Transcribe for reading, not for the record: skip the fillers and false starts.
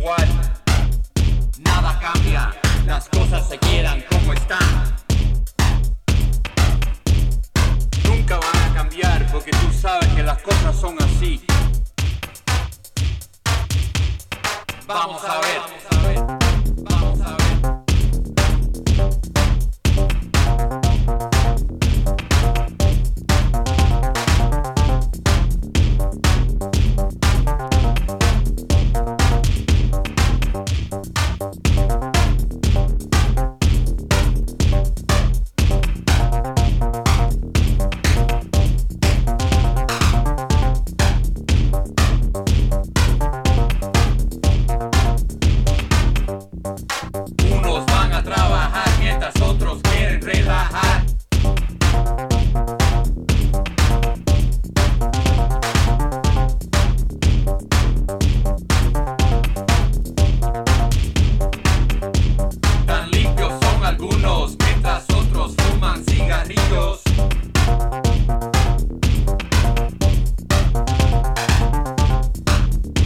igual, nada cambia, las cosas se quedan como están. Nunca van a cambiar porque tú sabes que las cosas son así. Vamos a ver, vamos a ver, vamos a ver.